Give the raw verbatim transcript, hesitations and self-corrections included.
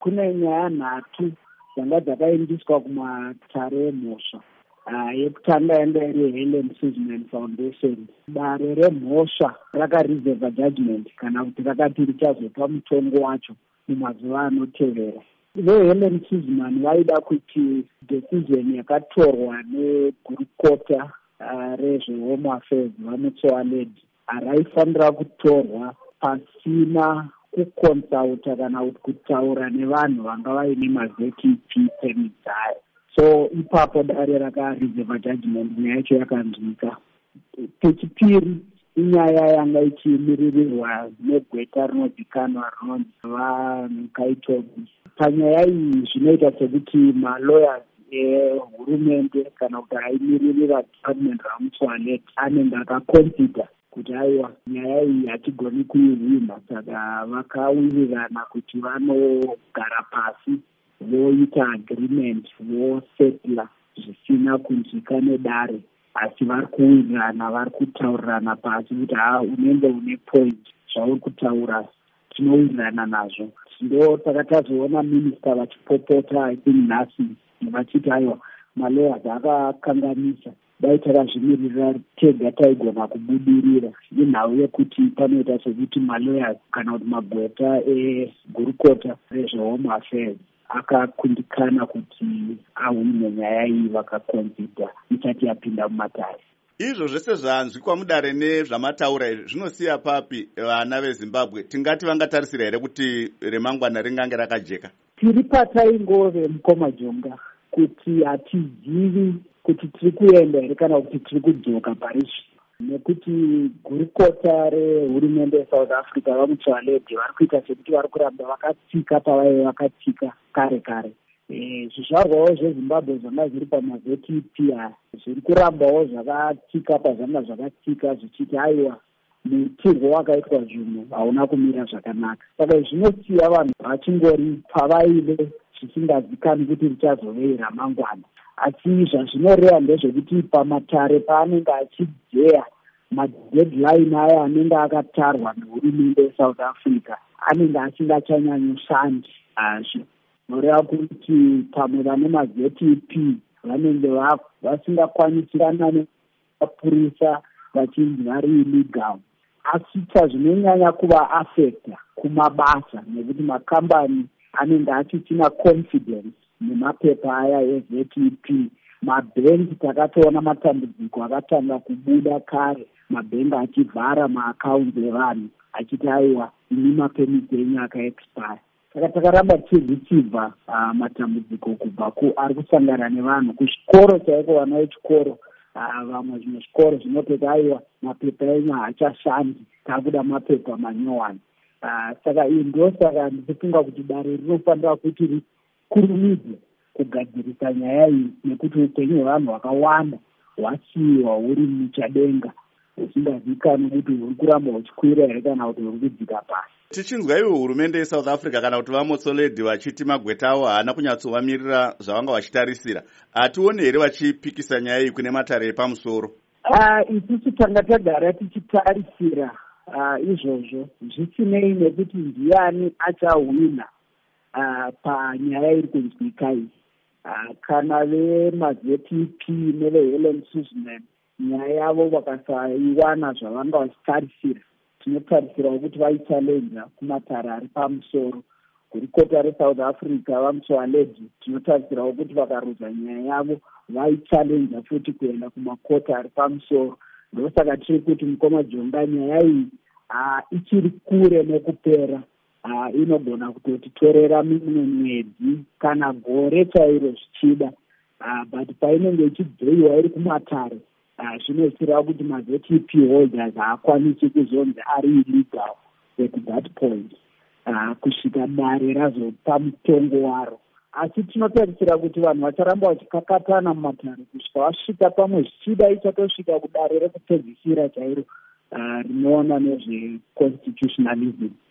Kune nyaya nhatu dzanga dzakaendeswa kumatare emhosva. Uh, yekutanga yanga iri Helen Suzman Foundation. Dare remhosva rakareserva judgment kana kuti rakati richazopa mutongo wacho mumazuva anotevera. VeHelen Suzman vaida kuti decision yakatorwa negurukota uh, rezvehome affairs vaMotsoaledi raifanira kutorwa pasina kukonsulta kana kuti kutaura nevanhu vanga vaine maZ T P permit dzayo. So ipapo dare rakareserva judgment nyaya yacho yakanzwika. Pechipiri inyaya yanga ichimirirwa negweta rinozikanwa rinonzi vaNkaitobi. Panyaya iyi zvinoita sekuti malawyers ehurumende kana kuti aimiririra department raMotsoaledi anenge akaconsider kuti aiwa nyaya iyi hatigoni kuivhima, saka vakawirirana kuti vanogara pasi voita agreement vosetla zvisina kunzwika nedare, asi vari kuwirirana, vari kutaurirana pasi kuti ha unenge une point zvauri kutaura tinowirirana nazvo. Ndo takatazoona minista vachipopota I think nhasi vachiti aiwa malawyers akakanganisa, dai takazvimirira tega taigona kubudirira. Inhau yekuti panoita sekuti malawyers kana kuti magweta egurukota rezvehome affairs akakundikana kuti ahwine nyaya iyi, vakakonzida isati yapinda mumatare. Izvo zvese zvanzwikwa mudare nezvamataura izvi zvinosiya papi vana veZimbabwe? Tingati vangatarisira here kuti remangwana ringange rakajeka? Tiri pataingove mukoma Jonga kuti hatizivi kuti tiri kuenda here kana kuti tiri kudzoka parizvi, nekuti gurukota rehurumende yeSouth Africa vaMotsoaledi vari kuita sekuti vari kuramba vakatsika pavaive vakatsika kare kare. Zvizvarwawo zveZimbabwe zvanga zviri pamaZ T P zviri kurambawo zvakatsika pazvanga zvakatsika zvichiti aiwa muitirwo wakaitwa zvinhu hauna kumira zvakanaka. Saka zvinosiya vanhu vachingori pavaive zvisingazikanwi kuti richazovei ramangwana. Asi zvazvinoreva ndezvekuti pamatare paanenge achidzeya madeadline aya anenge akatarwa nehurumende yeSouth Africa anenge asingachanyanyoshandi. Zvinoreva kuti pamwe vane maZ T P vanenge vasingakwanisirana nemapurisa vachinzi vari illegal. Asi chazvinonyanya kuva affecta kumabasa nekuti makambani anenge achisina confidence nemapepa aya eZ T P. Mabhengi takatoona matambudziko akatanga kubuda kare, mabhengi achivhara maakaunti evanhu achiti aiwa ini mapemiti enyu akaexpire. Saka takaramba tichiricivha uh, matambudziko kubva ku ari kusangana nevanhu kuzvikoro chaiko. Vana vechikoro uh, vamwe zvimwe zvikoro zvinototi aiwa mapepa enyu haachashandi, takuda mapepa manyowani. Uh, saka iyi ndo saka ndichifunga kuti dare rinofanira kuti rikurumidze kugadzirisa nyaya iyi, nekuti upenyu hwevanhu hwakawanda hwasiyiwa huri muchadenga husingazikanwi kuti huri kuramba huchikwira here kana kuti huri kudzika pasi. Tichinzwa iwo hurumende yeSouth Africa kana kuti vaMotsoaledi vachiti magweta avo haana kunyatsovamirira zvavanga vachitarisira, hationi here vachipikisa nyaya iyi kune matare epamusoro? Uh, isusu tanga tagara tichitarisira uh, izvozvo zvisinei nekuti ndiani achahwina uh, panyaya iri kunzwika iyi. Uh, kana vemaZ T P neveHelen Suzman nyaya yavo vakasaiwana zvavanga vachitarisira, tinotarisira kuti vaichallenja kumatare ari pamusoro. Gurukota reSouth Africa vaMotsoaledi tinotarisirawo kuti vakarudza nyaya yavo vaichallenja futi kuenda kumakota ari pamusoro. Ndosaka tiri kuti mukoma Jonga nyaya iyi uh, ichiri kure nekupera. Uh, inogona kutotitorera mimwe mwedzi kana gore chairo zvichida, uh, but painenge ichidzoiwa iri kumatare zvinoisira kuti maZ T P holders haakwanisi kuzonzi ari illegal at that point uh, kusvika dare razopa mutongo waro. Asi tinotarisira kuti vanhu vacharamba vachikakatana mumatare kusvika vasvika pamwe zvichida ichatosvika kudare rekupedzisira chairo uh, rinoona nezveconstitutionalism.